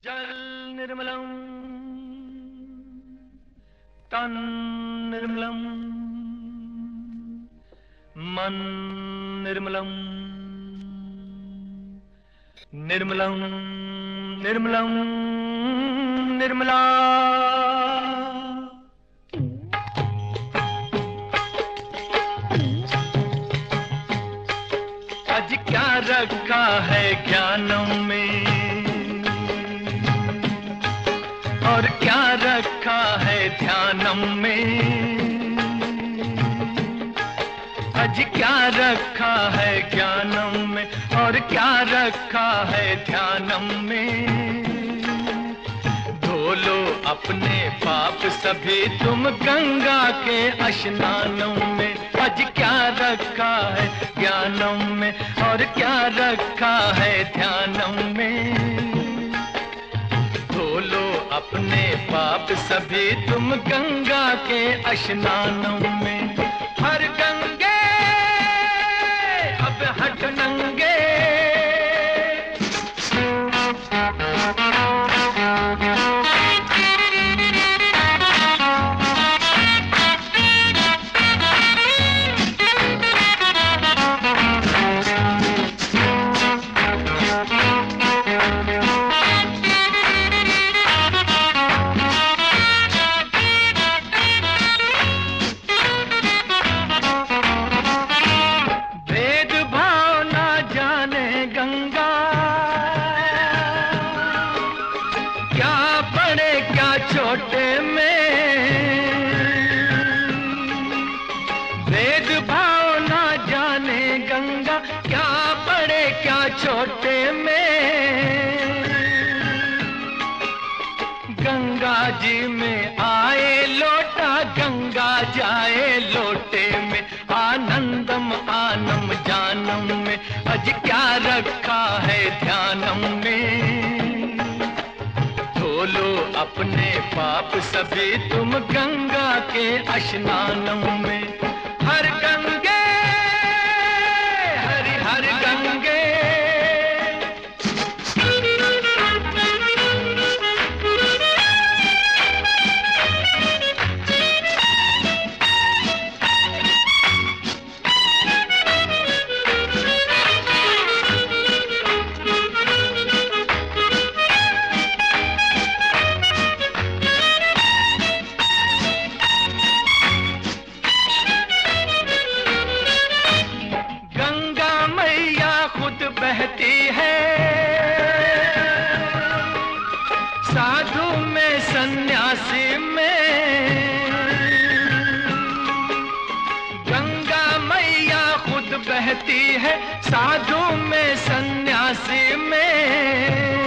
जल निर्मलं तन निर्मलं मन निर्मलं निर्मलं निर्मलं निर्मला। आज क्या रखा है ज्ञानों में और क्या रखा है ध्यानम में। आज क्या रखा है ज्ञानम में और क्या रखा है ध्यानम में। धो लो अपने पाप सभी तुम गंगा के स्नानों में। आज क्या रखा है ज्ञानम में और क्या रखा है ध्यानम में। धो लो अपने पाप सभी तुम गंगा के स्नानों में। हर गंगे अब हट नंगे। गंगा क्या बड़े क्या छोटे में। भेदभाव ना जाने गंगा क्या बड़े क्या छोटे में। गंगा जी में आए लोटा गंगा जाए लोटे में। आनंदम आनम जानम में आज क्या रखा है ध्यानम में। धो लो अपने पाप सभी तुम गंगा के स्नानम में। हर गंगे हरि हर गंगे। बहती है साधु में सन्यासी में। गंगा मैया खुद बहती है साधु में सन्यासी में।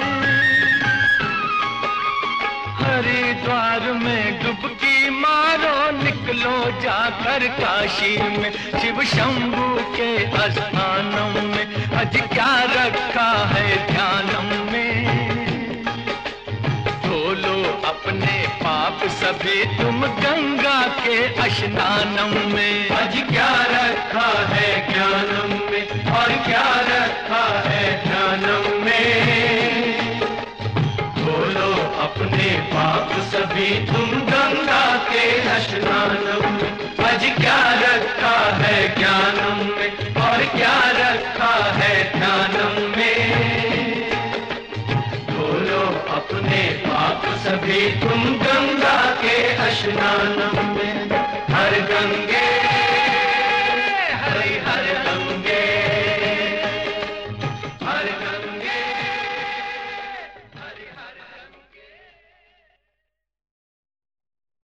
हरिद्वार में डुबकी मारो निकलो जाकर काशी में। शिव शंभू के स्थानों में आज क्या रखा है ध्यानम में। धो लो अपने पाप सभी तुम गंगा के स्नानम में। आज क्या रखा है ज्ञानम में और क्या रखा है ध्यानम में। धो लो अपने पाप सभी तुम गंगा के स्नानम में। आज क्या रखा है ज्ञानम में और क्या रखा है ध्यानम में। धो लो अपने पाप सभी तुम गंगा के स्नानम में। हर गंगे